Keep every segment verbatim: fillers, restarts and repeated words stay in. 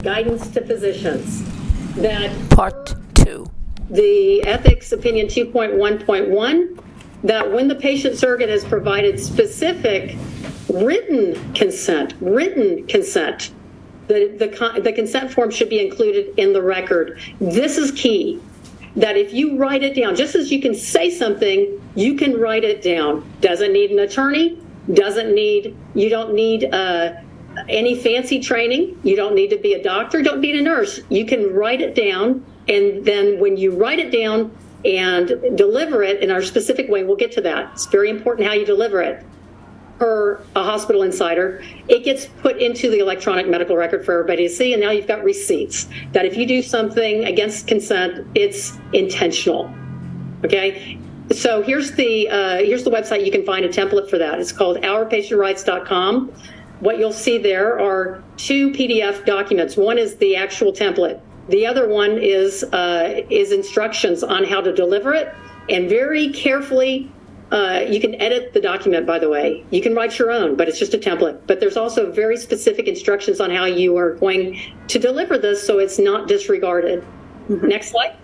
Guidance to physicians. That Part two. The ethics opinion two point one point one, that when the patient surrogate has provided specific written consent, written consent, the, the, the consent form should be included in the record. This is key, that if you write it down, just as you can say something, you can write it down. Doesn't need an attorney, doesn't need, you don't need uh, any fancy training, you don't need to be a doctor, don't need a nurse. You can write it down, and then when you write it down and deliver it in our specific way, we'll get to that. It's very important how you deliver it. Per a hospital insider, it gets put into the electronic medical record for everybody to see, and now you've got receipts that if you do something against consent, it's intentional. Okay, so here's the uh, here's the website. You can find a template for that. It's called our patient rights dot com. What you'll see there are two P D F documents. One is the actual template. The other one is uh, is instructions on how to deliver it, and very carefully. Uh, you can edit the document, by the way. You can write your own, but it's just a template. But there's also very specific instructions on how you are going to deliver this so it's not disregarded. Mm-hmm. Next slide.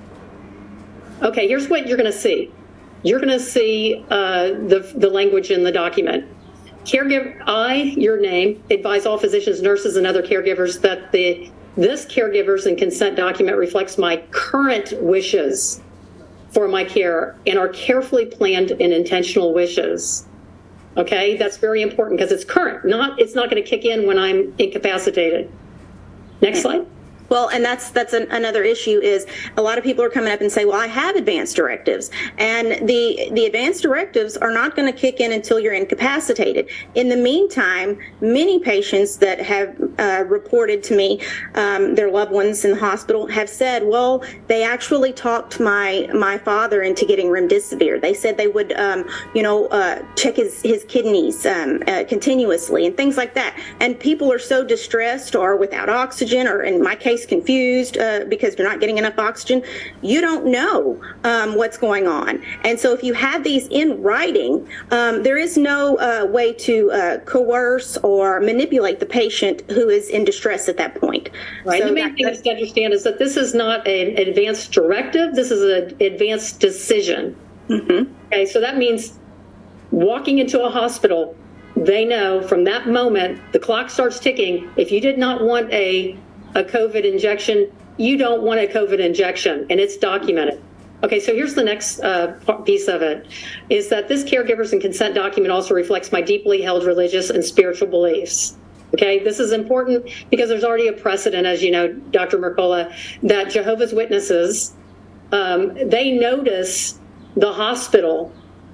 Okay, here's what you're going to see. You're going to see uh, the, the language in the document. Caregiver, I, your name, advise all physicians, nurses, and other caregivers that the this caregiver's and consent document reflects my current wishes for my care and are carefully planned and intentional wishes. Okay, that's very important because it's current. Not, it's not going to kick in when I'm incapacitated. Next slide. Well, and that's that's an, another issue is a lot of people are coming up and say, well, I have advanced directives. And the, the advanced directives are not going to kick in until you're incapacitated. In the meantime, many patients that have uh, reported to me um, their loved ones in the hospital have said, well, they actually talked my my father into getting remdesivir. They said they would, um, you know, uh, check his, his kidneys um, uh, continuously and things like that. And people are so distressed or without oxygen or, in my case, confused uh, because they're not getting enough oxygen. You don't know um, what's going on. And so if you have these in writing, um, there is no uh, way to uh, coerce or manipulate the patient who is in distress at that point. Right. So the main thing to understand is that this is not an advanced directive. This is an advanced decision. Mm-hmm. Okay, so that means walking into a hospital, they know from that moment, the clock starts ticking. If you did not want a a COVID injection, you don't want a COVID injection, and it's documented. Okay, so here's the next uh, piece of it, is that this caregivers and consent document also reflects my deeply held religious and spiritual beliefs. Okay, this is important because there's already a precedent, as you know, Doctor Mercola, that Jehovah's Witnesses, um, they notice the hospital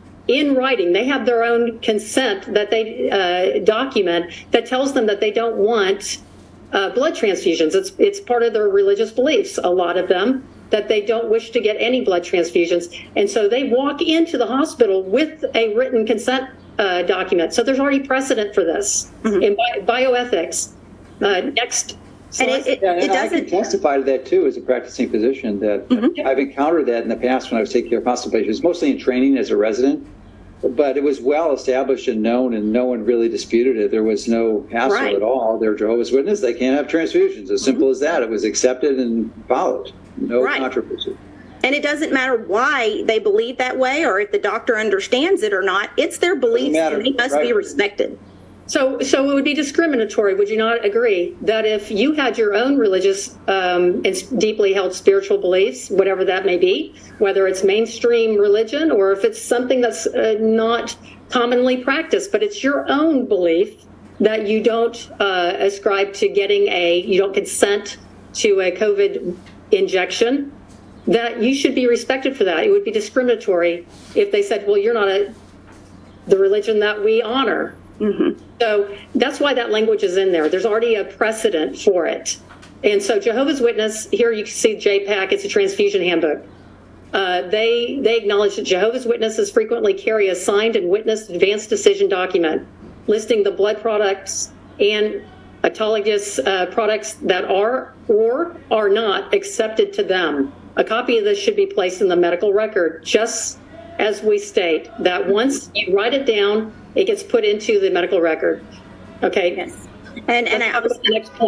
in writing. They have their own consent that they uh, document that tells them that they don't want Uh, blood transfusions. It's it's part of their religious beliefs, a lot of them, that they don't wish to get any blood transfusions. And so they walk into the hospital with a written consent uh, document. So there's already precedent for this mm-hmm. in bi- bioethics. Uh, next And it, it, yeah, and it I can testify to that, too, as a practicing physician, that mm-hmm. I've encountered that in the past when I was taking care of hospital patients, mostly in training as a resident. But it was well established and known, and no one really disputed it. There was no hassle right. at all. They're Jehovah's Witnesses. They can't have transfusions. As simple mm-hmm. as that. It was accepted and followed. No right. controversy. And it doesn't matter why they believe that way or if the doctor understands it or not. It's their beliefs, and they must right. be respected. So, so it would be discriminatory, would you not agree, that if you had your own religious um, and deeply held spiritual beliefs, whatever that may be, whether it's mainstream religion or if it's something that's uh, not commonly practiced, but it's your own belief that you don't uh, ascribe to getting a, you don't consent to a COVID injection, that you should be respected for that. It would be discriminatory if they said, well, you're not a, the religion that we honor. Mm-hmm. So that's why that language is in there. There's already a precedent for it. And so Jehovah's Witness, here you can see J PAC, it's a transfusion handbook. Uh, they they acknowledge that Jehovah's Witnesses frequently carry a signed and witnessed advanced decision document listing the blood products and autologous uh, products that are or are not accepted to them. A copy of this should be placed in the medical record, just as we state that once you write it down, it gets put into the medical record. Okay. Yes. And and I was the next point.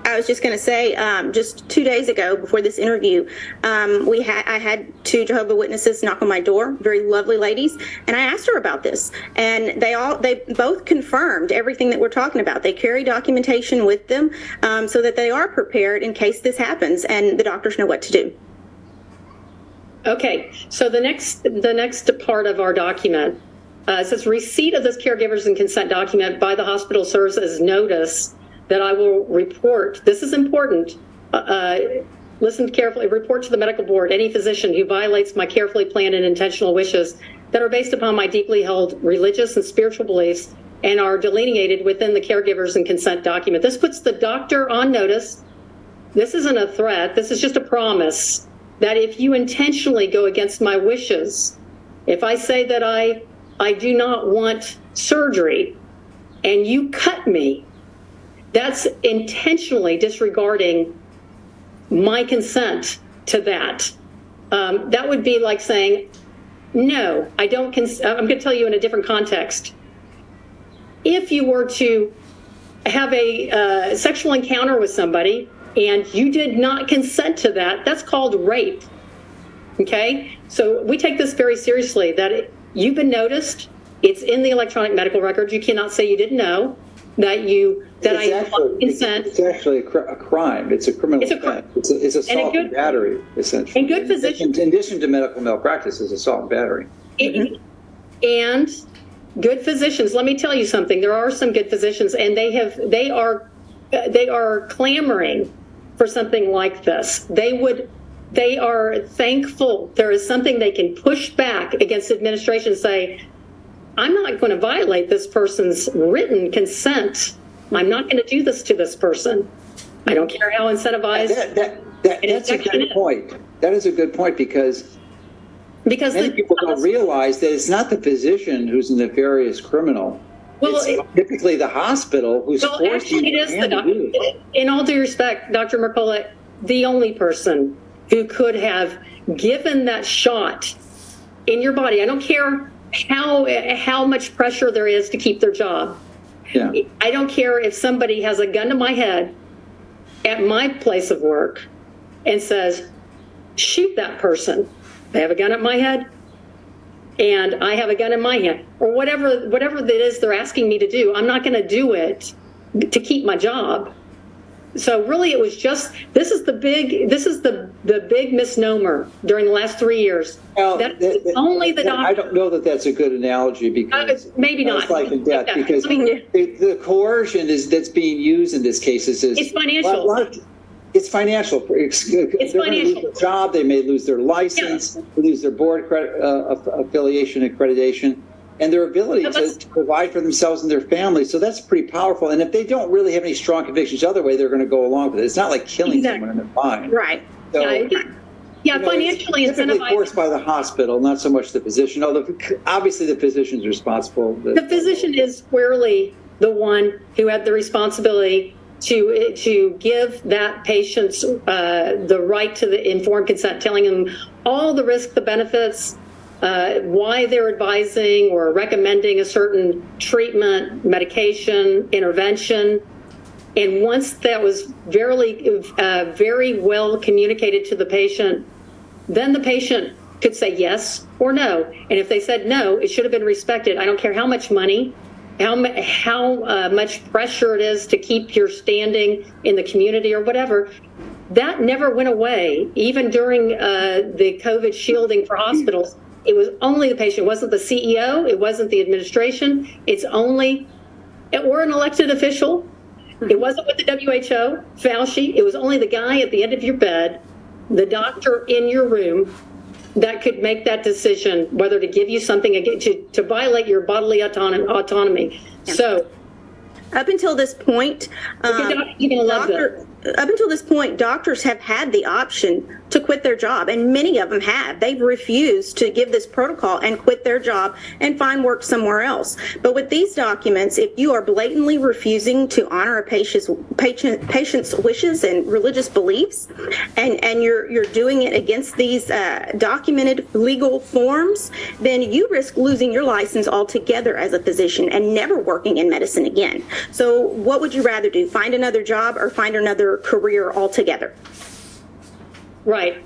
I was just going to say, um, just two days ago, before this interview, um, we had I had two Jehovah's Witnesses knock on my door, very lovely ladies, and I asked her about this, and they all they both confirmed everything that we're talking about. They carry documentation with them um, so that they are prepared in case this happens, and the doctors know what to do. Okay, so the next the next part of our document uh, says receipt of this caregivers and consent document by the hospital serves as notice that I will report, this is important, uh, listen carefully, report to the medical board any physician who violates my carefully planned and intentional wishes that are based upon my deeply held religious and spiritual beliefs and are delineated within the caregivers and consent document. This puts the doctor on notice. This isn't a threat, this is just a promise that if you intentionally go against my wishes, if I say that I, I do not want surgery and you cut me, that's intentionally disregarding my consent to that. Um, that would be like saying, no, I don't cons- I'm going to tell you in a different context. If you were to have a uh, sexual encounter with somebody and you did not consent to that, that's called rape. Okay? So we take this very seriously, that it, you've been noticed, it's in the electronic medical record, you cannot say you didn't know that you that it's I actually, consent. It's, it's actually a, cr- a crime. It's a criminal it's a offense. It's, a, it's assault and, and battery, essentially. And good physicians. In, in addition to medical malpractice, is assault and battery. Mm-hmm. And good physicians. Let me tell you something. There are some good physicians, and they have they are they are clamoring for something like this. They would. They are thankful there is something they can push back against administration and say, I'm not going to violate this person's written consent. I'm not going to do this to this person. I don't care how incentivized. That, that, that, that's a good is. point. That is a good point because, because many the, people don't realize that it's not the physician who's a nefarious criminal. Well, it's it, typically the hospital who's well, forced actually, it is the doctor. In all due respect, Doctor Mercola, the only person who could have given that shot in your body. I don't care how how much pressure there is to keep their job. Yeah. I don't care if somebody has a gun to my head at my place of work and says, shoot that person. They have a gun at my head and I have a gun in my hand, or whatever whatever it is they're asking me to do. I'm not going to do it to keep my job. So really, it was just this is the big this is the the big misnomer during the last three years. Well, that that, that, only the doctor. I don't know that that's a good analogy because uh, maybe not life and death. Okay. Because I mean, the, the coercion is that's being used in this case is, is it's financial. A lot of, it's financial. It's it's They're financial. Lose their job. They may lose their license. Yeah. They lose their board credit, uh, affiliation, accreditation, and their ability to, to provide for themselves and their families. So that's pretty powerful. And if they don't really have any strong convictions the other way, they're going to go along with it. It's not like killing exactly. someone in their mind. Right. So, yeah, yeah, yeah you know, financially it's typically incentivized. forced by the hospital, not so much the physician. Although obviously the phisian's responsible. The, the physician is squarely the one who had the responsibility to to give that patient uh, the right to the informed consent, telling them all the risks, the benefits, uh, why they're advising or recommending a certain treatment, medication, intervention. And once that was very, uh, very well communicated to the patient, then the patient could say yes or no. And if they said no, it should have been respected. I don't care how much money, how how uh, much pressure it is to keep your standing in the community or whatever. That never went away, even during uh, the COVID shielding for hospitals. It was only the patient. It wasn't the C E O. It wasn't the administration. It's only, or an elected official. It wasn't with the W H O, Fauci. It was only the guy at the end of your bed, the doctor in your room, that could make that decision whether to give you something to, to violate your bodily autonom- autonomy. Yeah. So, up until this point, um, you're gonna love doctor, up until this point, doctors have had the option to quit their job, and many of them have. They've refused to give this protocol and quit their job and find work somewhere else. But with these documents, if you are blatantly refusing to honor a patient's patient, patient's wishes and religious beliefs, and and you're you're doing it against these uh, documented legal forms, then you risk losing your license altogether as a physician and never working in medicine again. So what would you rather do? Find another job or find another career altogether? Right.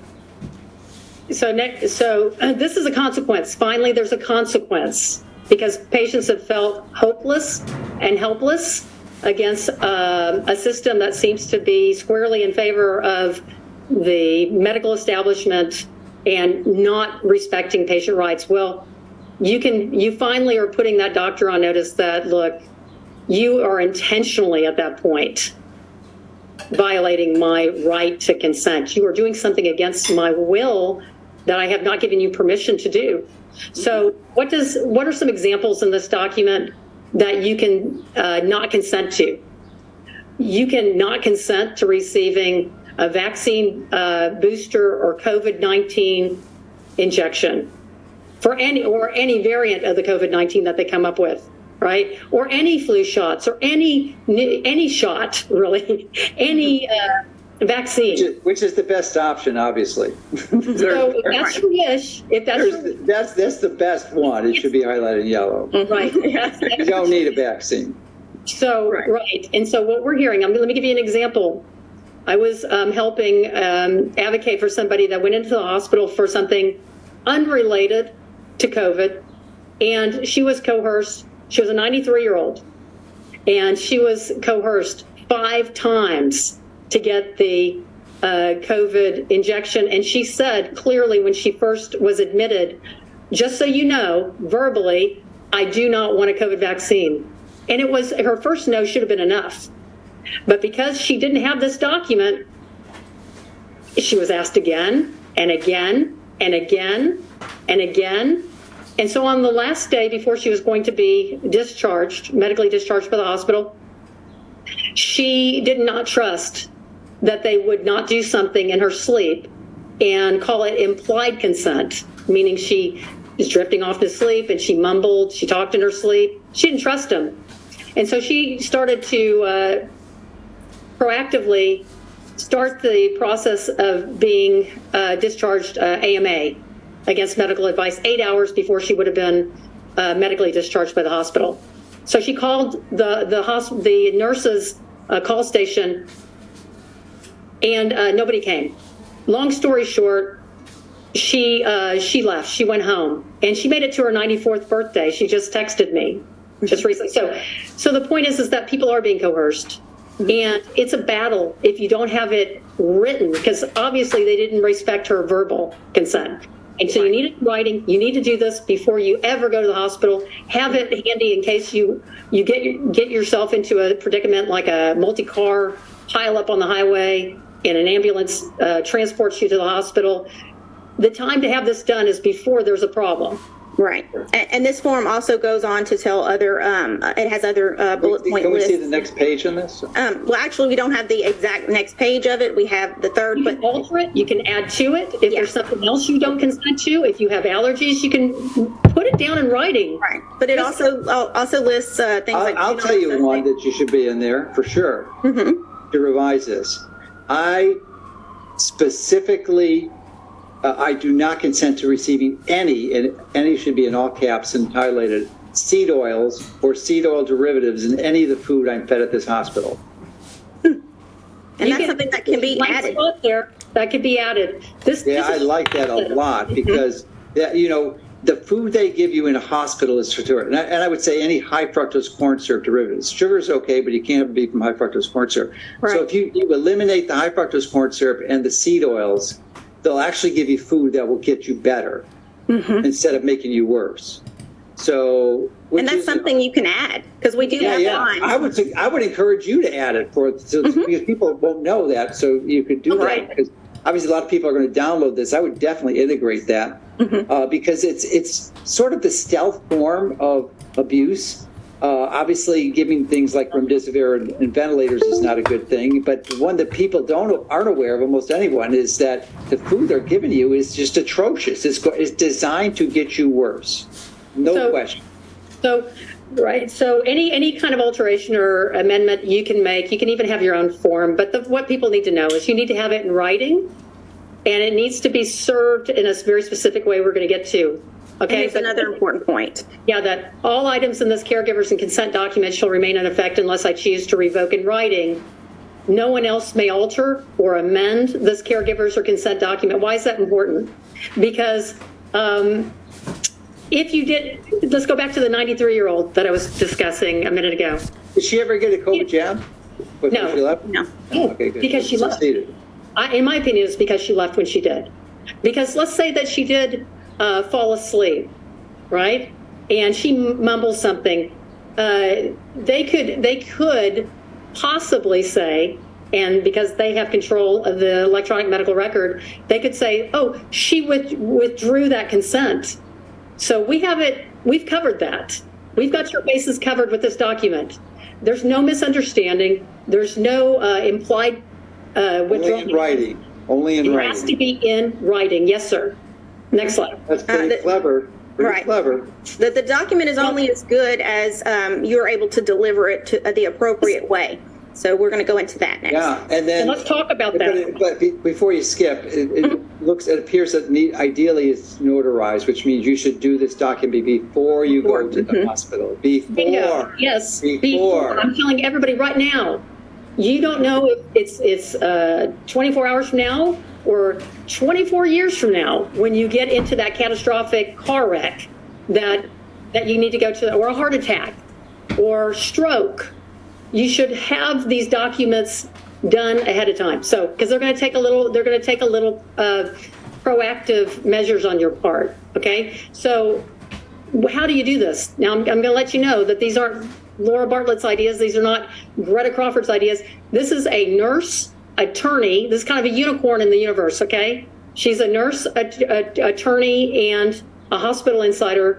So next, so uh, this is a consequence. Finally, there's a consequence because patients have felt hopeless and helpless against uh, a system that seems to be squarely in favor of the medical establishment and not respecting patient rights. Well, you can, you finally are putting that doctor on notice that, look, you are intentionally at that point violating my right to consent. You are doing something against my will that I have not given you permission to do. So what does, what are some examples in this document that you can uh, not consent to? You can not consent to receiving a vaccine uh, booster or COVID nineteen injection for any, or any variant of the COVID nineteen that they come up with, right? Or any flu shots or any, any shot, really, any uh, vaccine. Which is, which is the best option, obviously. So if that's your wish, if that's your, that's that's the best one. It should be highlighted in yellow. right. You don't need a vaccine. So right. right, and so what we're hearing, I'm, let me give you an example. I was um, helping um, advocate for somebody that went into the hospital for something unrelated to COVID, and she was coerced. She was a ninety-three-year-old, and she was coerced five times to get the uh, COVID injection. And she said clearly when she first was admitted, just so you know, verbally, I do not want a COVID vaccine. And it was, her first no should have been enough. But because she didn't have this document, she was asked again and again and again and again. And so on the last day before she was going to be discharged, medically discharged by the hospital, she did not trust that they would not do something in her sleep and call it implied consent, meaning she was drifting off to sleep and she mumbled, she talked in her sleep. She didn't trust them. And so she started to uh, proactively start the process of being uh, discharged uh, A M A, against medical advice, eight hours before she would have been uh, medically discharged by the hospital. So she called the the, hosp- the nurses' uh, call station, and uh, nobody came. Long story short, she uh, she left. She went home, and she made it to her ninety-fourth birthday. She just texted me just recently. So, so the point is, is that people are being coerced, and it's a battle if you don't have it written, because obviously they didn't respect her verbal consent. And so you need it in writing. You need to do this before you ever go to the hospital. Have it handy in case you you get your, get yourself into a predicament like a multi-car pile up on the highway and an ambulance uh, transports you to the hospital. The time to have this done is before there's a problem. Right. And, and this form also goes on to tell other, um, it has other uh, bullet point lists. Can we see the next page on this? Um, well, actually, we don't have the exact next page of it. We have the third. You but can alter it. You can add to it. If yeah. there's something else you don't consent to, if you have allergies, you can put it down in writing. Right. But it also also lists uh, things I'll, like... I'll tell you one that you should be in there, for sure, mm-hmm. to revise this. I specifically... Uh, I do not consent to receiving any, and any should be in all caps and highlighted, seed oils or seed oil derivatives in any of the food I'm fed at this hospital. And you that's can, something that can be added. There, that could be added. This, yeah, this I like that a lot because, mm-hmm. that, you know, the food they give you in a hospital is for and I, and I would say any high fructose corn syrup derivatives. Sugar is okay, but you can't have it be from high fructose corn syrup. Right. So if you, you eliminate the high fructose corn syrup and the seed oils, they'll actually give you food that will get you better mm-hmm. instead of making you worse. So, and that's is, something you can add because we do yeah, have yeah. lines. I would think, I would encourage you to add it for so, mm-hmm. because people won't know that, so you could do okay. that. Because obviously, a lot of people are going to download this. I would definitely integrate that mm-hmm. uh, because it's it's sort of the stealth form of abuse Uh, obviously, giving things like remdesivir and, and ventilators is not a good thing. But the one that people don't aren't aware of, almost anyone, is that the food they're giving you is just atrocious. It's, it's designed to get you worse. No So- question. So, right. So any any kind of alteration or amendment you can make, you can even have your own form. But the, what people need to know is you need to have it in writing, and it needs to be served in a very specific way. We're going to get to. And Okay. here's But- another important point. Yeah, that all items in this caregivers and consent document shall remain in effect unless I choose to revoke in writing. No one else may alter or amend this caregivers or consent document. Why is that important? Because um, if you did, let's go back to the ninety-three-year-old that I was discussing a minute ago. Did she ever get a COVID jab before No. she left? No. Oh, okay, good. Because she left. Succeeded. I, in my opinion, it's because she left when she did. Because let's say that she did uh, fall asleep, right? And she mumbles something. Uh, they could they could possibly say, and because they have control of the electronic medical record, they could say, "Oh, she with, withdrew that consent." So we have it. We've covered that. We've got your bases covered with this document. There's no misunderstanding. There's no uh, implied uh, Only withdrawal. in writing. Only in It writing. has to be in writing. Yes, sir. Next slide. That's pretty Uh, the- clever. Pretty right. clever. The, the document is only as good as um, you're able to deliver it to uh, the appropriate way. So we're going to go into that next. Yeah, and then And let's talk about but, that. it- but be- before you skip, it, it looks, it appears that ne- ideally it's notarized, which means you should do this document before you go to the hospital. Bingo. Before. Yes. Before. I'm telling everybody right now. You don't know if it's it's uh, twenty-four hours from now or twenty-four years from now when you get into that catastrophic car wreck that that you need to go to, or a heart attack or stroke. You should have these documents done ahead of time. So, because they're going to take a little, they're going to take a little uh, proactive measures on your part. Okay. So, how do you do this? Now, I'm, I'm going to let you know that these aren't Laura Bartlett's ideas. These are not Greta Crawford's ideas. This is a nurse attorney. This is kind of a unicorn in the universe. Okay. She's a nurse, a, a, attorney, and a hospital insider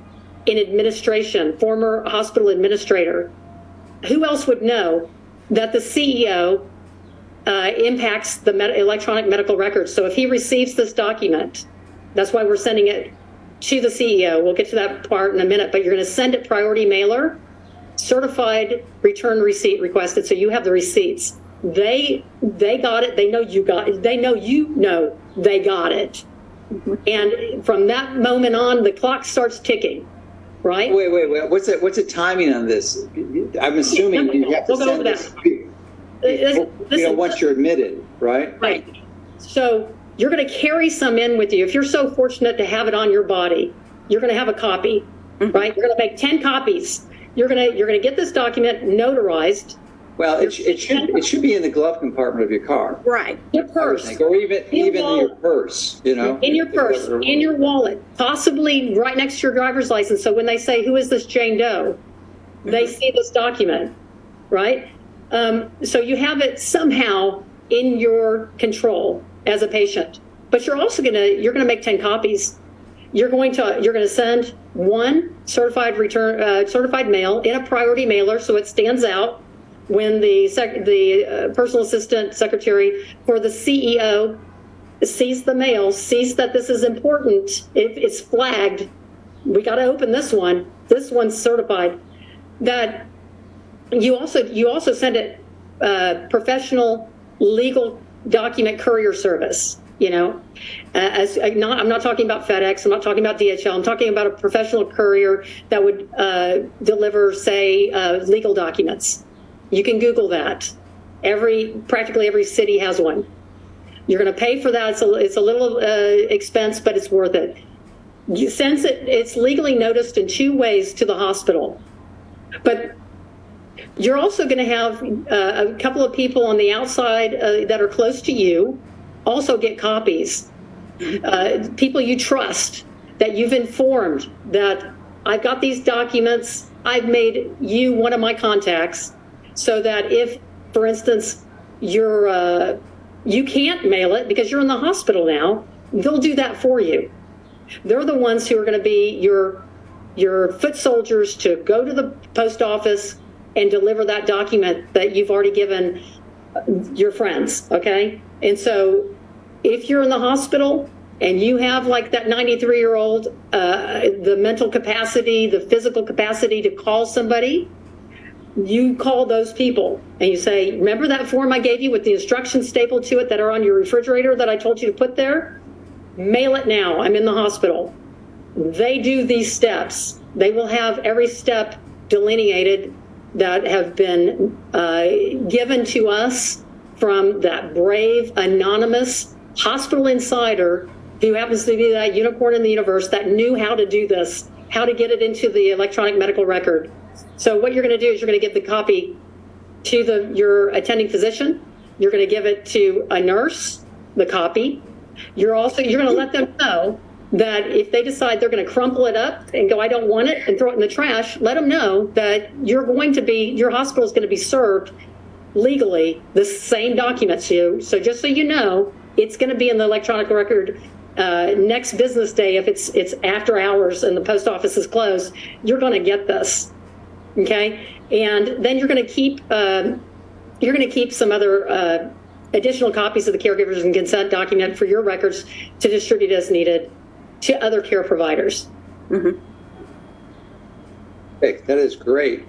in administration, former hospital administrator. Who else would know that the C E O uh, impacts the med- electronic medical records? So if he receives this document, that's why we're sending it to the C E O. We'll get to that part in a minute, but you're going to send it priority mailer, certified return receipt requested, so you have the receipts. They they got it. They know you got it. They know you know they got it. And from that moment on, the clock starts ticking. Right? Wait, wait, wait. What's the, what's the timing on this? I'm assuming you have to We'll go send over this, that. you This- know, listen, once you're admitted, right? Right. So you're going to carry some in with you. If you're so fortunate to have it on your body, you're going to have a copy, right? You're going to make ten copies. You're going to you're going to get this document notarized. Well, it, sh- it should it should be in the glove compartment of your car, Right. Your I would purse, think, or even In even in your wallet. purse, you know, in your purse, in your wallet, possibly right next to your driver's license. So when they say, "Who is this Jane Doe?" they see this document, right? Um, so you have it somehow in your control as a patient. But you're also gonna you're gonna make ten copies. You're going to you're going to send one certified return uh, certified mail in a priority mailer, so it stands out when the sec- the uh, personal assistant secretary for the C E O sees the mail, sees that this is important. If it's flagged, we got to open this one. This one's certified. That you also you also send it uh, professional legal document courier service. You know, uh, as uh, not, I'm not talking about FedEx. I'm not talking about D H L. I'm talking about a professional courier that would uh, deliver, say, uh, legal documents. You can Google that. Every practically every city has one. You're going to pay for that. It's a, it's a little uh, expense, but it's worth it. You, since it, it's legally noticed in two ways to the hospital, but you're also going to have uh, a couple of people on the outside uh, that are close to you also get copies. Uh, people you trust, that you've informed that I've got these documents, I've made you one of my contacts, so that if, for instance, you're uh, you can't mail it because you're in the hospital now, they'll do that for you. They're the ones who are going to be your your foot soldiers to go to the post office and deliver that document that you've already given your friends, okay? And so if you're in the hospital and you have like that ninety-three year old, uh, the mental capacity, the physical capacity to call somebody, you call those people and you say, remember that form I gave you with the instructions stapled to it that are on your refrigerator that I told you to put there? Mail it now. I'm in the hospital. They do these steps. They will have every step delineated that have been uh, given to us from that brave, anonymous hospital insider who happens to be that unicorn in the universe that knew how to do this, how to get it into the electronic medical record. So what you're going to do is you're going to give the copy to the your attending physician. You're going to give it to a nurse, the copy. You're also you're going to let them know that if they decide they're going to crumple it up and go, I don't want it, and throw it in the trash, let them know that you're going to be, your hospital is going to be served legally the same documents to you. So just so you know, it's going to be in the electronic record uh, next business day. If it's it's after hours and the post office is closed, you're going to get this, okay? And then you're going to keep uh, you're going to keep some other uh, additional copies of the caregivers and consent document for your records to distribute as needed to other care providers. Mm-hmm. Hey, that is great.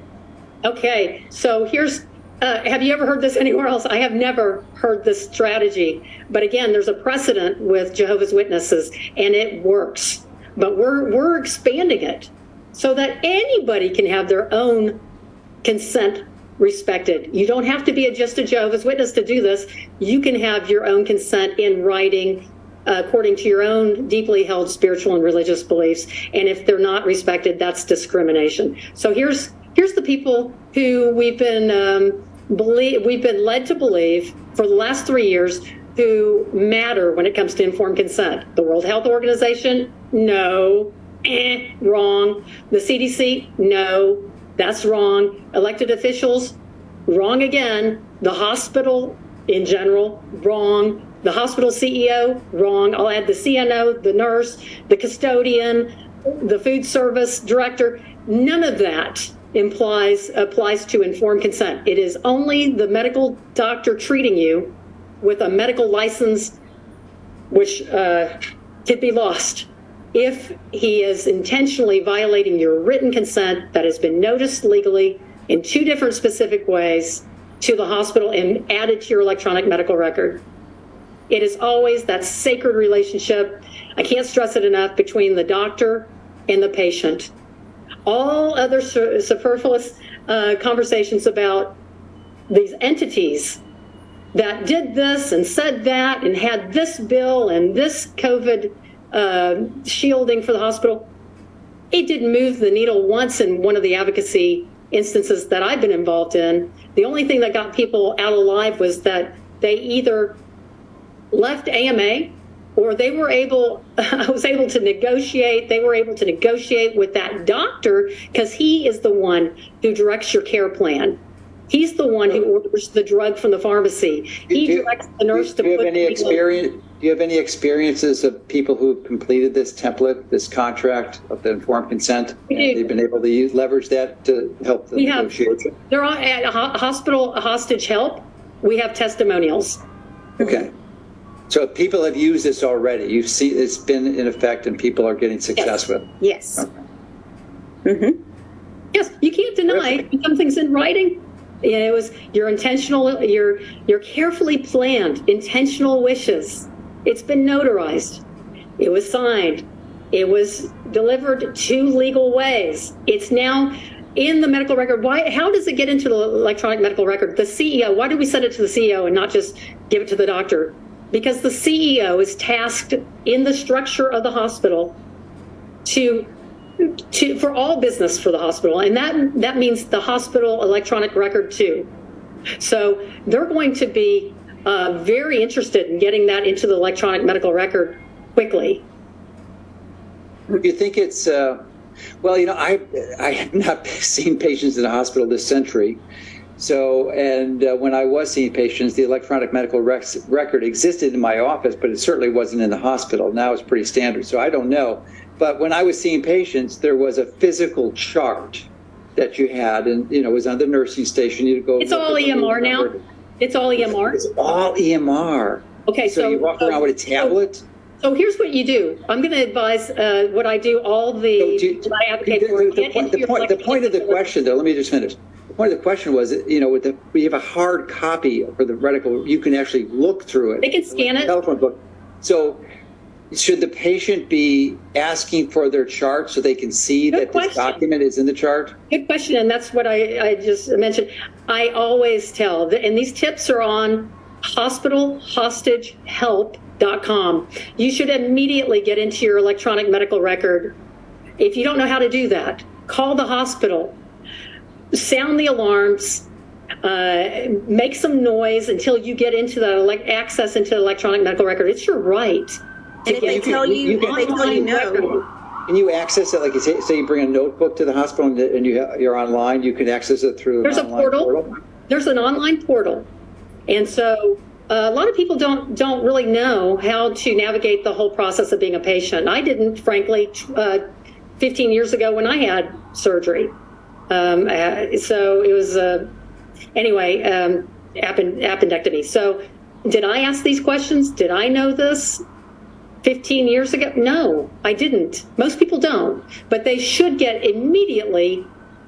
Okay, so here's, uh, have you ever heard this anywhere else? I have never heard this strategy. But again, there's a precedent with Jehovah's Witnesses, and it works. But we're, we're expanding it so that anybody can have their own consent respected. You don't have to be a, just a Jehovah's Witness to do this. You can have your own consent in writing, Uh, according to your own deeply held spiritual and religious beliefs. And if they're not respected, that's discrimination. So here's here's the people who we've been um, believe we've been led to believe for the last three years who matter when it comes to informed consent. The World Health Organization, no, eh, wrong. The C D C, no, that's wrong. Elected officials, wrong again. The hospital in general, wrong. The hospital C E O, wrong. I'll add the C N O, the nurse, the custodian, the food service director. None of that implies applies to informed consent. It is only the medical doctor treating you with a medical license, which uh, could be lost if he is intentionally violating your written consent that has been noticed legally in two different specific ways to the hospital and added to your electronic medical record. It is always that sacred relationship, I can't stress it enough, between the doctor and the patient. All other superfluous uh, conversations about these entities that did this and said that and had this bill and this COVID uh, shielding for the hospital, it didn't move the needle once in one of the advocacy instances that I've been involved in. The only thing that got people out alive was that they either left A M A, or they were able, I was able to negotiate, they were able to negotiate with that doctor because he is the one who directs your care plan. He's the one who orders the drug from the pharmacy. He do, directs the nurse do, to do you put have any experience? Do you have any experiences of people who have completed this template, this contract of the informed consent? We and do. They've been able to use leverage that to help the we have, negotiation. They're all at a hospital hostage help. We have testimonials. Okay. So if people have used this already, you've seen it's been in effect and people are getting success Yes. with it. Yes. Okay. Mm-hmm. Yes, you can't deny something's in writing. You know, it was your intentional, your your carefully planned, intentional wishes. It's been notarized. It was signed. It was delivered two legal ways. It's now in the medical record. Why? How does it get into the electronic medical record? The C E O. Why do we send it to the C E O and not just give it to the doctor? Because the C E O is tasked in the structure of the hospital to, to for all business for the hospital, and that that means the hospital electronic record too. So they're going to be uh, very interested in getting that into the electronic medical record quickly. Do you think it's uh, well? You know, I I have not seen patients in the hospital this century, So, and uh, when I was seeing patients, the electronic medical rec- record existed in my office, but it certainly wasn't in the hospital. Now it's pretty standard, so I don't know. But when I was seeing patients, there was a physical chart that you had, and you know, it was on the nursing station. You'd go. It's all E M R now. It's all E M R. It's all E M R. Okay, so, so you walk so, around with a tablet. So, so here's what you do. I'm going to advise uh, what I do. All the So do you- what I advocate the, for. the, Get the, into the your point, the point of the electronic question, though, let me just finish. The point of the question was, you know, with the we have a hard copy for the medical, you can actually look through it. They can scan like it. Telephone book. So, should the patient be asking for their chart so they can see Good that question. this document is in the chart? Good question, and that's what I, I just mentioned. I always tell, and these tips are on hospital hostage help dot com. You should immediately get into your electronic medical record. If you don't know how to do that, call the hospital, sound the alarms, uh, make some noise until you get into the ele- access into the electronic medical record. It's your right. And if they You can- tell you, you can- if they tell you no, Can you access it, like you say, say you bring a notebook to the hospital and, and you, ha- you're online, you can access it through There's a an online portal. portal? There's an online portal. And so uh, a lot of people don't don't really know how to navigate the whole process of being a patient. I didn't, frankly, uh, fifteen years ago when I had surgery. Um, uh, so it was, uh, anyway, um, append- appendectomy. So did I ask these questions? Did I know this fifteen years ago? No, I didn't. Most people don't. But they should get immediately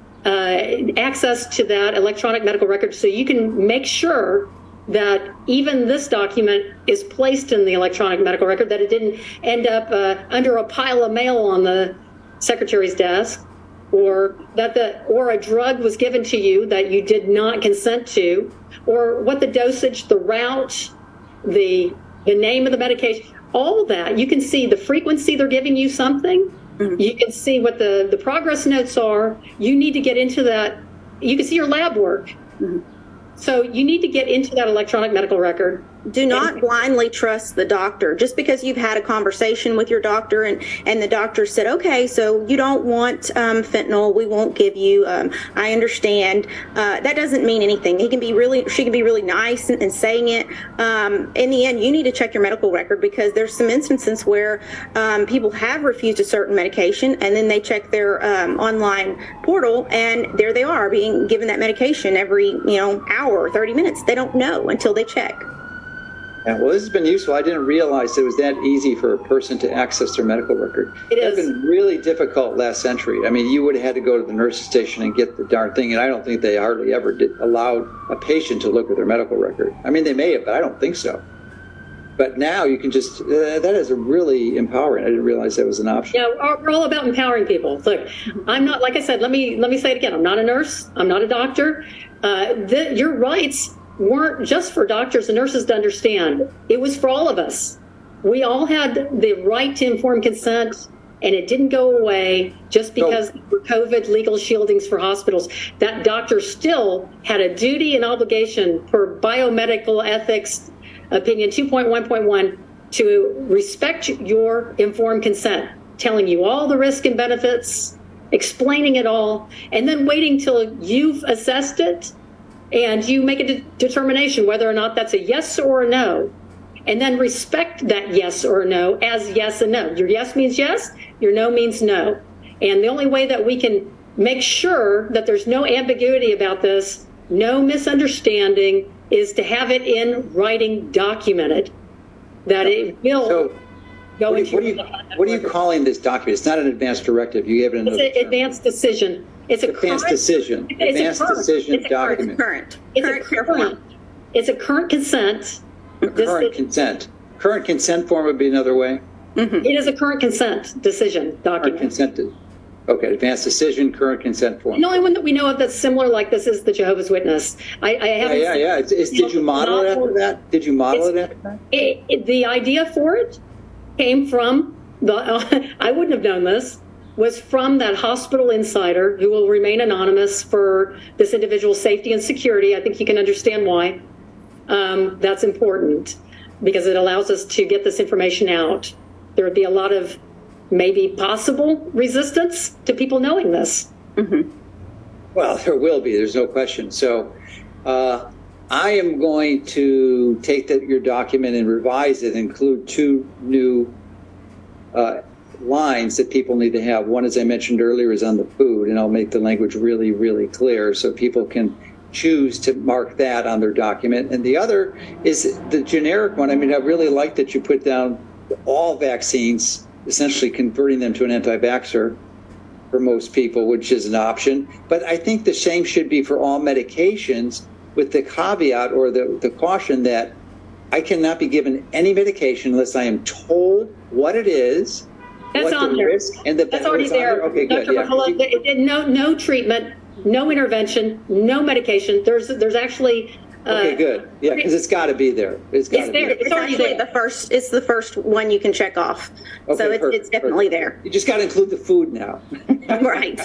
uh, access to that electronic medical record so you can make sure that even this document is placed in the electronic medical record, that it didn't end up uh, under a pile of mail on the secretary's desk, or that the or a drug was given to you that you did not consent to, or what the dosage, the route, the the name of the medication, all that. You can see the frequency they're giving you something. Mm-hmm. You can see what the, the progress notes are. You need to get into that. You can see your lab work. Mm-hmm. So you need to get into that electronic medical record. Do not blindly trust the doctor. Just because you've had a conversation with your doctor and, and the doctor said, okay, so you don't want um, fentanyl, we won't give you, um, I understand. Uh, that doesn't mean anything. He can be really, she can be really nice in, in saying it. Um, in the end, you need to check your medical record, because there's some instances where um, people have refused a certain medication and then they check their um, online portal and there they are being given that medication every, you know, hour, thirty minutes. They don't know until they check. Yeah, well, this has been useful. I didn't realize it was that easy for a person to access their medical record. It It's is. been really difficult last century. I mean, you would have had to go to the nurse's station and get the darn thing, and I don't think they hardly ever did allowed a patient to look at their medical record. I mean, they may have, but I don't think so. But now you can just, uh, that is a really empowering. I didn't realize that was an option. Yeah, we're all about empowering people. Look, I'm not, like I said, let me let me say it again. I'm not a nurse. I'm not a doctor. Uh, the, your rights weren't just for doctors and nurses to understand. It was for all of us. We all had the right to informed consent, and it didn't go away just because there were COVID legal shieldings for hospitals. That doctor still had a duty and obligation per biomedical ethics opinion two point one point one to respect your informed consent, telling you all the risk and benefits, explaining it all, and then waiting till you've assessed it and you make a de- determination whether or not that's a yes or a no, and then respect that yes or no as yes and no. Your yes means yes, your no means no. And the only way that we can make sure that there's no ambiguity about this, no misunderstanding, is to have it in writing, documented, that it will So, go what, do into you, what, are you, what are you calling this document? It's not an advanced directive. You have it in It's another an advanced decision. It's a advanced current, decision. it's a Advanced current- decision it's a current- document. Current. It's Current a care form. current, it's a current consent. Current Deci- consent. Current consent form would be another way. It is a current consent decision Current document. consent. Okay, advanced decision, current consent form. The only one that we know of that's similar like this is the Jehovah's Witness. I, I Yeah, haven't. yeah, yeah. It's, it's, did you model it after that? Did you model it It's- after that? It, it, the idea for it came from the. Uh, I wouldn't have known this. Was from that hospital insider who will remain anonymous for this individual's safety and security. I think you can understand why. Um, that's important because it allows us to get this information out. There would be a lot of maybe possible resistance to people knowing this. Mm-hmm. Well, there will be. There's no question. So, Uh, I am going to take the, your document and revise it, include two new uh, lines that people need to have. One, as I mentioned earlier, is on the food, and I'll make the language really, really clear so people can choose to mark that on their document. And the other is the generic one. I mean, I really like that you put down all vaccines, essentially converting them to an anti-vaxxer for most people, which is an option. But I think the same should be for all medications, with the caveat or the, the caution that I cannot be given any medication unless I am told what it is. That's what on the there. Risk and the That's already there. there. Okay, good. Doctor Yeah. Mercola, it did no no treatment, no intervention, no medication. There's there's actually. Uh, Okay, good. Yeah, because it's got to be there. It's got It's to there. be there. It's already actually there. the first. It's the first one you can check off. so Okay, it's, perfect, it's definitely perfect. You just got to include the food now. there. Right.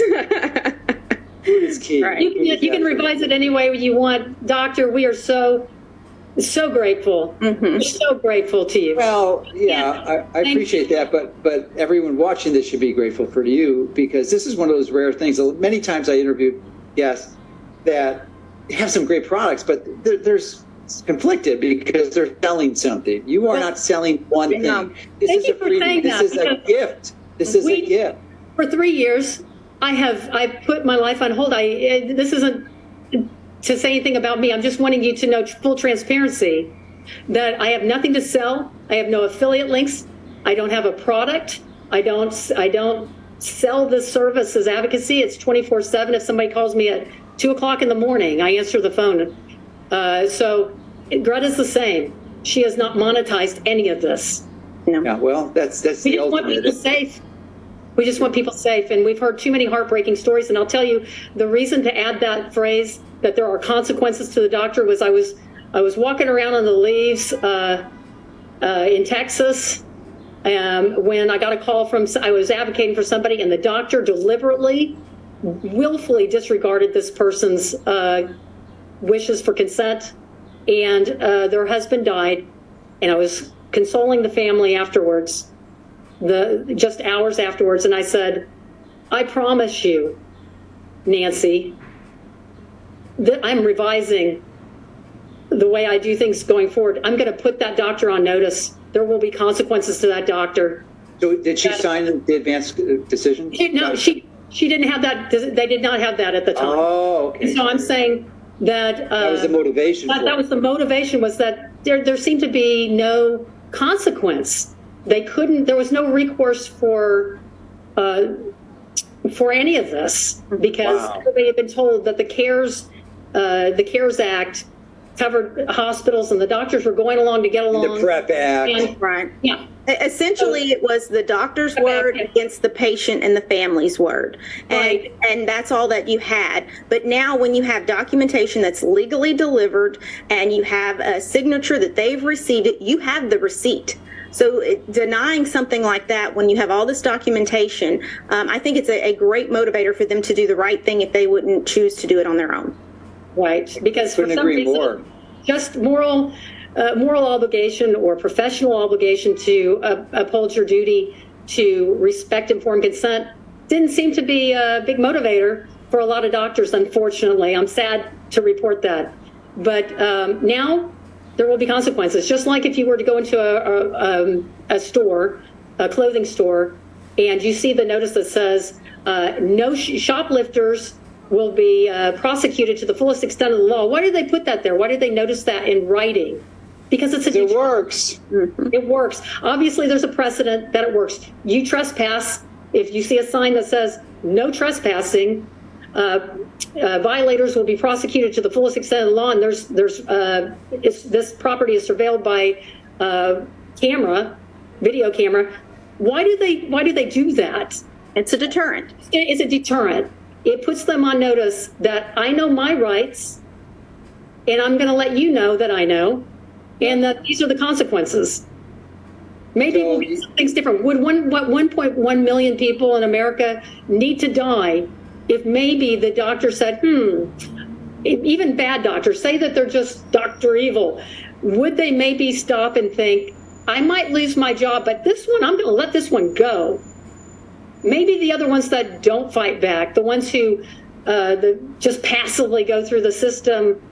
Food is key. Right. You can, you can revise it any way you want, Doctor. We are so so grateful. Mhm. We're so grateful to you. Well, yeah, I, I Thank appreciate that, but but everyone watching this should be grateful for you, because this is one of those rare things. Many times I interviewed guests that have some great products, but there, there's conflicted because they're selling something. You are Well, not selling one thing. no. This Thank is you a for freebie. saying This that, is a because gift. This is we- a gift. For three years, I have I put my life on hold. I eh, this isn't to say anything about me. I'm just wanting you to know full transparency that I have nothing to sell. I have no affiliate links. I don't have a product. I don't I don't sell this service as advocacy. It's twenty-four seven. If somebody calls me at two o'clock in the morning, I answer the phone. Uh, so Greta's the same. She has not monetized any of this. Yeah, well, that's that's We the just want ultimate. people safe. We just want people safe. And we've heard too many heartbreaking stories. And I'll tell you, the reason to add that phrase, that there are consequences to the doctor, was I was I was walking around on the leaves uh, uh, in Texas um, when I got a call from, I was advocating for somebody, and the doctor deliberately, willfully disregarded this person's uh, wishes for consent. And uh, their husband died. And I was consoling the family afterwards. The just hours afterwards, and I said, I promise you, Nancy, that I'm revising the way I do things going forward. I'm going to put that doctor on notice. There will be consequences to that doctor. So did she sign the advance decision? She, no, she she didn't have that. They did not have that at the time. Oh, okay. And so I'm saying that uh, That was the motivation That, for that it. was the motivation, was that there there seemed to be no consequence. They couldn't. There was no recourse for uh, for any of this, because Wow. they had been told that the CARES uh, the CARES Act covered hospitals, and the doctors were going along to get along. The PrEP Act. And, Right. yeah. Essentially, it was the doctor's word against the patient and the family's word. And, Right. and that's all that you had. But now when you have documentation that's legally delivered and you have a signature that they've received it, you have the receipt. So it, denying something like that when you have all this documentation, um, I think it's a, a great motivator for them to do the right thing if they wouldn't choose to do it on their own. Right, because for Couldn't some agree reason, more. just moral, uh, moral obligation or professional obligation to uh, uphold your duty to respect informed consent didn't seem to be a big motivator for a lot of doctors, unfortunately. I'm sad to report that. But um, now there will be consequences. Just like if you were to go into a, a, um, a store, a clothing store, and you see the notice that says uh, no sh- shoplifters will be uh, prosecuted to the fullest extent of the law. Why did they put that there? Why did they notice that in writing? Because it's a It works. it works. Obviously, there's a precedent that it works. You trespass. If you see a sign that says no trespassing, uh, uh, violators will be prosecuted to the fullest extent of the law. And there's there's uh, it's, this property is surveilled by uh, camera, video camera. Why do they Why do they do that? It's a deterrent. It's a deterrent. It puts them on notice that I know my rights, and I'm going to let you know that I know, and that these are the consequences. Maybe So we'll do some things different. Would one what one point one million people in America need to die if maybe the doctor said, hmm, even bad doctors, say that they're just Doctor Evil, would they maybe stop and think, I might lose my job, but this one, I'm going to let this one go? Maybe the other ones that don't fight back, the ones who uh, the, just passively go through the system,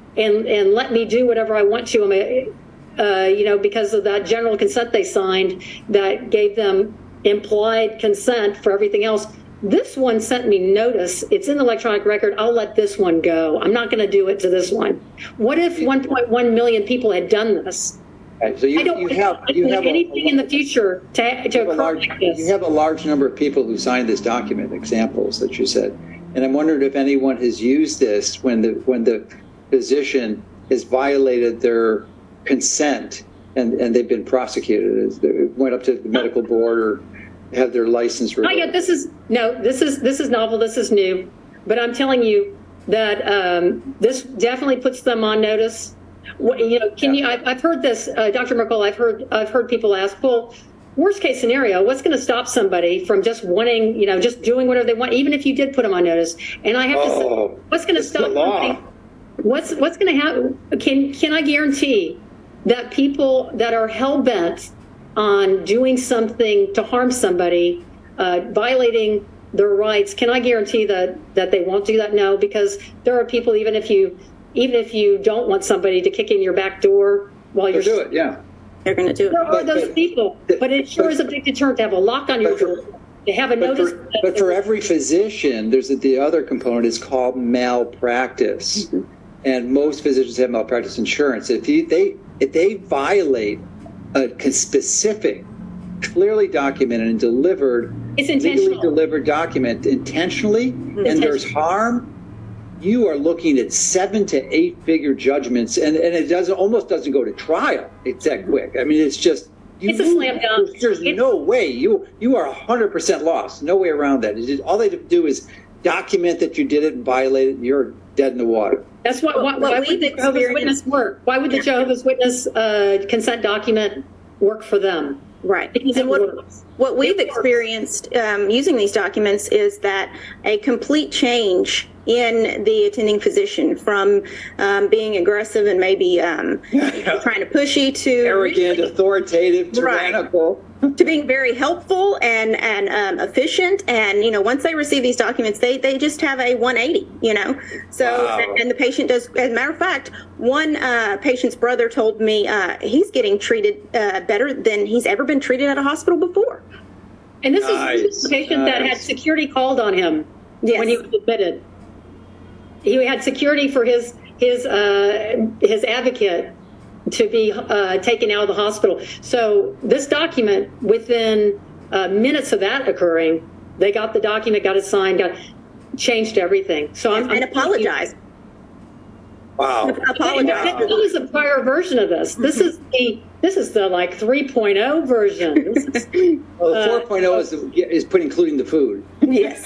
and, and let me do whatever I want to. I mean, uh, you know, because of that general consent they signed that gave them implied consent for everything else. This one sent me notice. It's in the electronic record. I'll let this one go. I'm not going to do it to this one. What if one point one million people had done this? Right, so you, I don't you want have, you have anything a, in the future to, to occur large, like this. You have a large number of people who signed this document, examples that you said. And I'm wondering if anyone has used this when the when the physician has violated their consent and, and they've been prosecuted. As they went up to the medical board or have their license revoked. Not yet. This is no. This is this is novel. This is new. But I'm telling you that um, this definitely puts them on notice. What, you know, can yeah. you? I've, I've heard this, uh, Doctor Merkel. I've heard I've heard people ask, well, worst case scenario, what's going to stop somebody from just wanting, you know, just doing whatever they want, even if you did put them on notice? And I have oh, to say, what's going to stop somebody? What's what's going to happen? Can can I guarantee that people that are hell bent on doing something to harm somebody, uh, violating their rights, can I guarantee that that they won't do that? No, because there are people, even if you even if you don't want somebody to kick in your back door while you're do it, yeah, they're going to do it. There are those but, people, but it sure but, is a big deterrent to have a lock on your door, to have a but notice. For, but for every physician, there's a, the other component is called malpractice, mm-hmm. and most physicians have malpractice insurance. If you, they if they violate a specific, clearly documented and delivered, it's intentional. legally delivered document intentionally, mm-hmm. and there's harm, you are looking at seven to eight figure judgments, and, and it doesn't almost doesn't go to trial. It's that quick. I mean, it's just you it's a slam dunk. There's it's, no way you you are one hundred percent lost. No way around that. It's just, all they have to do is document that you did it and violate it, and you're dead in the water. That's what. Why, why would the Jehovah's Witness work? Why would the Jehovah's Witness uh, consent document work for them? Right. Because and what, what we've experienced um, using these documents is that a complete change in the attending physician from um, being aggressive and maybe um, yeah. trying to pushy to arrogant, really, authoritative, tyrannical, right, to being very helpful and and um, efficient. And you know, once they receive these documents, they they just have a one eighty. You know, so wow. and, and the patient does. As a matter of fact, one uh, patient's brother told me uh, he's getting treated uh, better than he's ever been treated at a hospital before. And this nice. is a patient nice. that had security called on him yes. when he was admitted. He had security for his his uh, his advocate to be uh, taken out of the hospital. So this document, within uh, minutes of that occurring, they got the document, got it signed, got changed everything. So I'm, and I'm apologize. Wow. Apologize. Wow. This is a prior version of this. This is the this is the like three point oh version. This is, well, the four point oh uh, is is put including the food. Yes.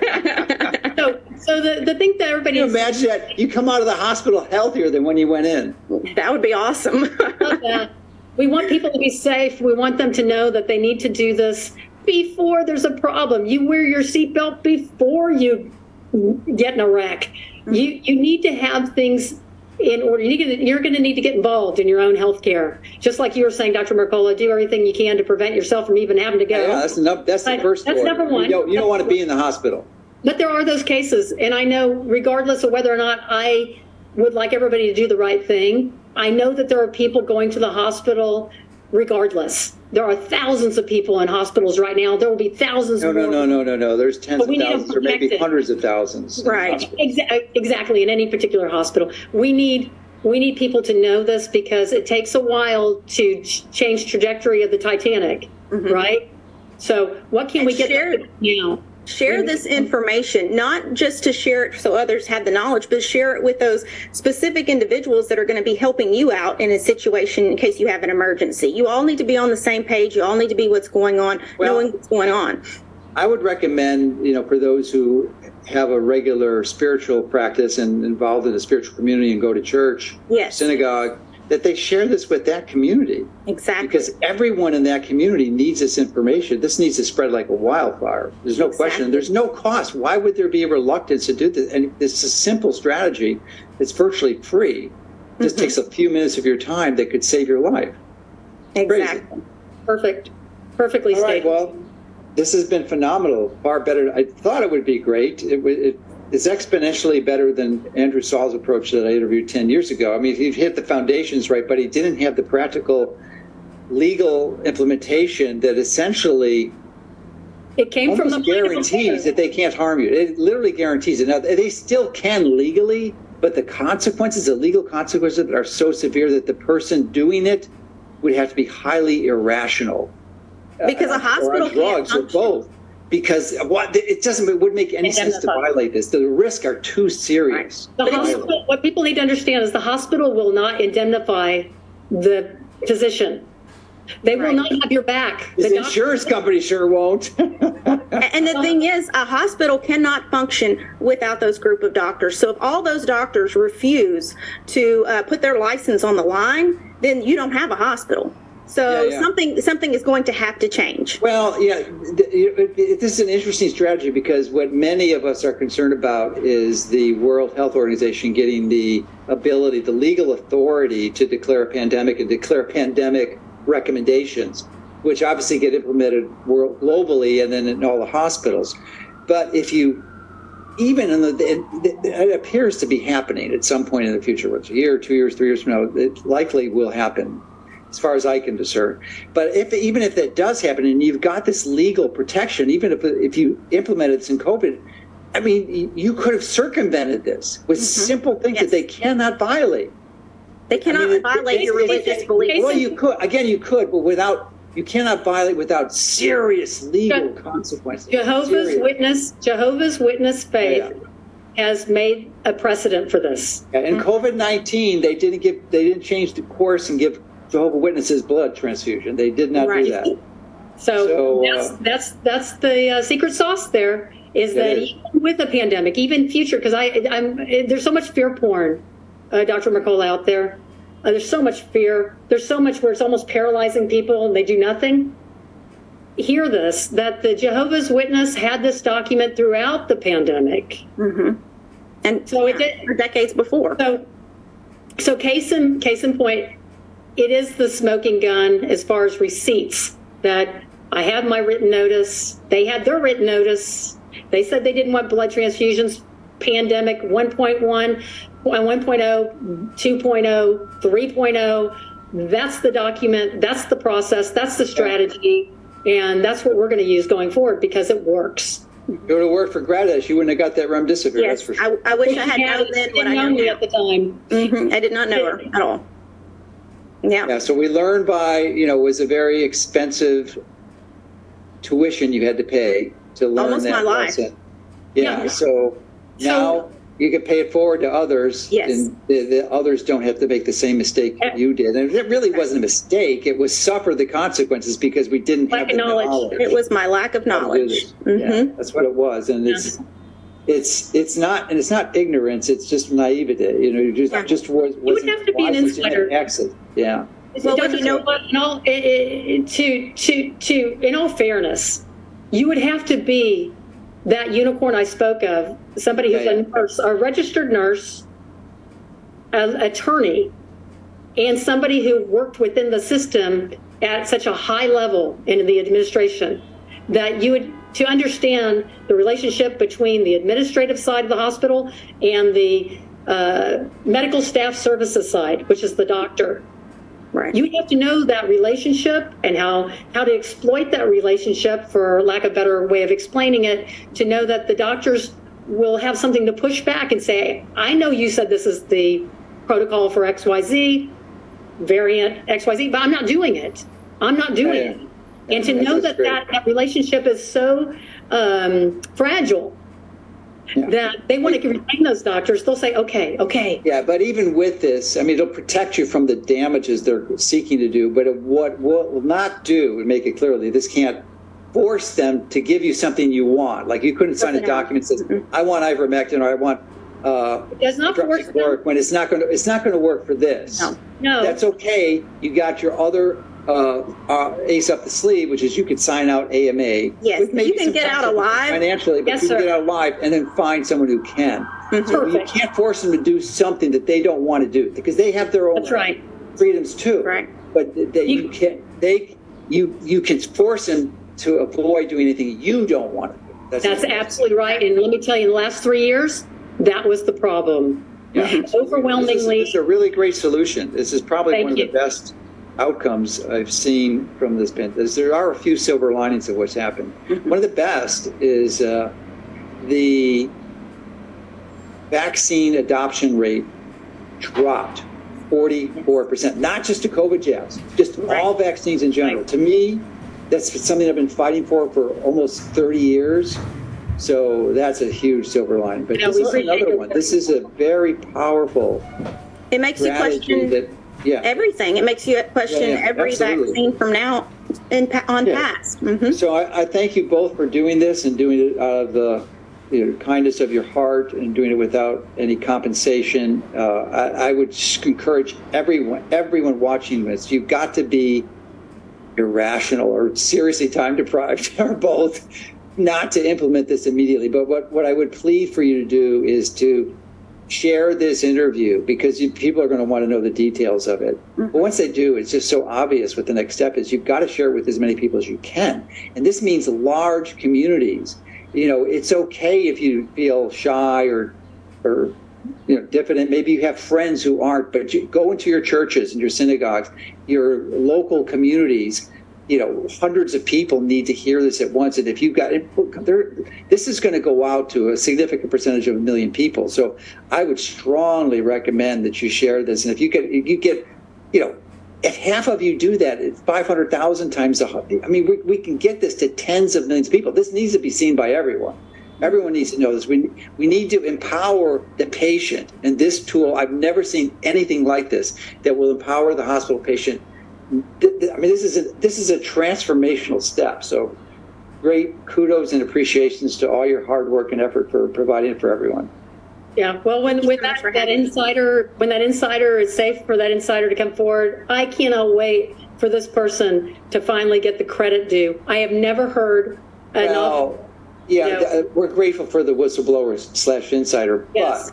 so so the the thing that everybody Can you imagine that you come out of the hospital healthier than when you went in. That would be awesome. that. We want people to be safe. We want them to know that they need to do this before there's a problem. You wear your seatbelt before you get in a wreck. You you need to have things in order. You need to, you're going to need to get involved in your own health care. Just like you were saying, Doctor Mercola, do everything you can to prevent yourself from even having to go. Yeah, that's, enough, that's the first That's order. number one. You don't, you don't want to be in the hospital. But there are those cases, and I know regardless of whether or not I would like everybody to do the right thing, I know that there are people going to the hospital regardless. There are thousands of people in hospitals right now. There will be thousands no, more. No, no, no, no, no. There's tens of thousands or maybe hundreds of thousands. Right. Exa- exactly. In any particular hospital. We need we need people to know this because it takes a while to ch- change trajectory of the Titanic, mm-hmm. right? So what can and we get share, now? Share this information, not just to share it so others have the knowledge, but share it with those specific individuals that are going to be helping you out in a situation in case you have an emergency. You all need to be on the same page. You all need to be what's going on, well, knowing what's going on. I would recommend, you know, for those who have a regular spiritual practice and involved in a spiritual community and go to church, yes. synagogue, that they share this with that community. Exactly. Because everyone in that community needs this information. This needs to spread like a wildfire. There's no exactly. question. There's no cost. Why would there be a reluctance to do this? And it's a simple strategy. It's virtually free. It just mm-hmm. takes a few minutes of your time that could save your life. Exactly. Crazy. Perfect. Perfectly All stated. right, well, this has been phenomenal. Far better. I thought it would be great. It, it is exponentially better than Andrew Saul's approach that I interviewed ten years ago. I mean, he hit the foundations right, but he didn't have the practical legal implementation that essentially It came from the almost guarantees that they can't harm you. It literally guarantees it. Now, they still can legally, but the consequences, the legal consequences are so severe that the person doing it would have to be highly irrational. Because a hospital or on drugs or both. Because what it doesn't it wouldn't make any sense to violate this. The risks are too serious. The hospital, what people need to understand is the hospital will not indemnify the physician. They will Right. not have your back. The The insurance company sure won't. And the thing is, a hospital cannot function without those group of doctors. So if all those doctors refuse to uh, put their license on the line, then you don't have a hospital. So Yeah, yeah. something something is going to have to change. Well, yeah, th- it- it- this is an interesting strategy because what many of us are concerned about is the World Health Organization getting the ability, the legal authority to declare a pandemic and declare pandemic recommendations, which obviously get implemented world, globally and then in all the hospitals. But if you, even in the, it, it appears to be happening at some point in the future, whether it's a year, two years, three years from now, it likely will happen, as far as I can discern. But if even if that does happen, and you've got this legal protection, even if if you implemented this in COVID, I mean, you could have circumvented this with mm-hmm. simple things yes. that they cannot violate. They cannot I mean, violate it, your it, religious beliefs. Well, you could. Again, you could, but without, you cannot violate without serious legal Je- consequences. Jehovah's serious. Witness, Jehovah's Witness faith yeah. has made a precedent for this. Yeah, in mm-hmm. COVID nineteen, they didn't give, they didn't change the course and give Jehovah's Witnesses blood transfusion. They did not right. do that. So, so that's, uh, that's that's the uh, secret sauce. There is that is. Even with the pandemic, even future, because I I'm there's so much fear porn. Uh, Doctor Mercola out there. Uh, there's so much fear. There's so much where it's almost paralyzing people and they do nothing. Hear this, that the Jehovah's Witness had this document throughout the pandemic. Mm-hmm. And so it did for decades before. So, so case in, case in point, it is the smoking gun as far as receipts that I have my written notice. They had their written notice. They said they didn't want blood transfusions. Pandemic one point one, one point oh, two point oh, three point oh. That's the document. That's the process. That's the strategy. And that's what we're going to use going forward because it works. It would have worked for Greta. She wouldn't have got that remdesivir. Yes, that's for sure. I, I wish I had known then what I know me at the time. Mm-hmm. I did not know her at all. Yeah. Yeah. So we learned by, you know, it was a very expensive tuition you had to pay to learn Almost that my life. lesson. Yeah. yeah. So now so, you can pay it forward to others, yes. and the, the others don't have to make the same mistake yeah. you did. And it really wasn't a mistake. It was suffer the consequences because we didn't lack have the knowledge. knowledge. It was my lack of knowledge. Mm-hmm. Yeah, that's what it was. And it's yeah. it's it's not and it's not ignorance. It's just naivety. You know, you just yeah. just was. You would have to be an insider. Exit. Yeah. Well, when you know what? In all, it, it, to to to in all fairness, you would have to be that unicorn I spoke of, somebody who's yeah, yeah. a nurse, a registered nurse, an attorney, and somebody who worked within the system at such a high level in the administration, that you would, to understand the relationship between the administrative side of the hospital and the uh, medical staff services side, which is the doctor. Right. You have to know that relationship and how, how to exploit that relationship, for lack of a better way of explaining it, to know that the doctors will have something to push back and say, I know you said this is the protocol for X Y Z, variant X Y Z, but I'm not doing it. I'm not doing yeah, yeah. it. And to know that, that that relationship is so um, fragile, yeah. that they want to retain those doctors, they'll say, okay, okay. Yeah, but even with this, I mean, it'll protect you from the damages they're seeking to do, but it, what, what will not do, and make it clearly, this can't force them to give you something you want. Like you couldn't sign a document that says, mm-hmm. I want ivermectin or I want uh, it does not force to work, when it's not going to, it's not going to work for this. No. no. That's okay. You got your other Uh, uh, ace up the sleeve, which is you could sign out A M A. Yes, you can get out alive financially, but yes, you can sir. get out alive and then find someone who can. Mm-hmm. So you can't force them to do something that they don't want to do because they have their own That's right. freedoms too. Right. But they, you, you can they you you can force them to avoid doing anything you don't want to do. That's, That's absolutely right. And let me tell you, in the last three years, that was the problem. Yeah. Overwhelmingly. This is, this is a really great solution. This is probably Thank one of you. the best outcomes I've seen from this pandemic. There are a few silver linings of what's happened. Mm-hmm. One of the best is uh, the vaccine adoption rate dropped forty-four percent, not just to COVID jabs, just right. all vaccines in general. Right. To me, that's something I've been fighting for for almost thirty years. So that's a huge silver lining. But yeah, this is another one. This is a very powerful It makes you question that, yeah. everything. It makes you question yeah, yeah, every absolutely. vaccine from now in, on yeah. past. Mm-hmm. So I, I thank you both for doing this and doing it out of the you know, kindness of your heart and doing it without any compensation. Uh, I, I would just encourage everyone, everyone watching this, you've got to be irrational or seriously time deprived or both not to implement this immediately. But what, what I would plead for you to do is to share this interview because you, people are going to want to know the details of it. Mm-hmm. But once they do, it's just so obvious what the next step is. You've got to share it with as many people as you can. And this means large communities. You know, it's okay if you feel shy or, or you know, diffident. Maybe you have friends who aren't, but you go into your churches and your synagogues, your local communities. You know, hundreds of people need to hear this at once. And if you've got it, this is going to go out to a significant percentage of a million people. So I would strongly recommend that you share this. And if you get, if you get, you know, if half of you do that, it's five hundred thousand times. A, I mean, we, we can get this to tens of millions of people. This needs to be seen by everyone. Everyone needs to know this. We we need to empower the patient. And this tool, I've never seen anything like this that will empower the hospital patient. I mean, this is a, this is a transformational step. So great kudos and appreciations to all your hard work and effort for providing it for everyone. Yeah, well, when, when that, that insider, when that insider is safe for that insider to come forward, I cannot wait for this person to finally get the credit due. I have never heard enough. Well, yeah, you know, we're grateful for the whistleblower slash insider, yes. but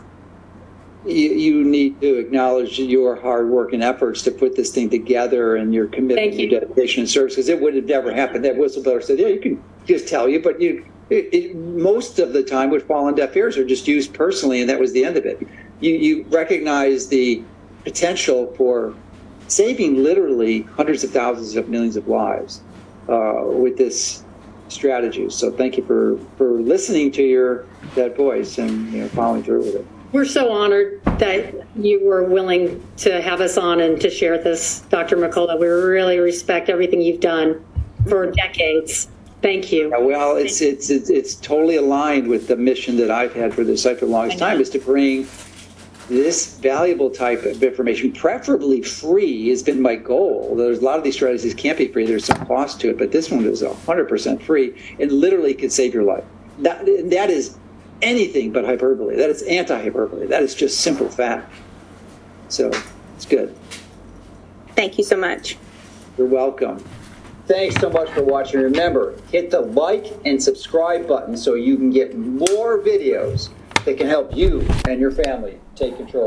You, you need to acknowledge your hard work and efforts to put this thing together and your commitment, you. your dedication and service, because it would have never happened. That whistleblower said, yeah, you can just tell you, but you, it, it, most of the time would fall on deaf ears or just used personally, and that was the end of it. You, you recognize the potential for saving literally hundreds of thousands of millions of lives uh, with this strategy. So thank you for, for listening to your that voice and you know, following through with it. We're so honored that you were willing to have us on and to share this, Doctor McCullough. We really respect everything you've done for decades. Thank you. Yeah, well, it's, it's it's it's totally aligned with the mission that I've had for the site for the longest time, is to bring this valuable type of information, preferably free, has been my goal. There's a lot of these strategies can't be free. There's some cost to it, but this one is one hundred percent free and literally could save your life. That, that is anything but hyperbole. That is anti-hyperbole. That is just simple fact. So it's good. Thank you so much. You're welcome. Thanks so much for watching. Remember, hit the like and subscribe button so you can get more videos that can help you and your family take control.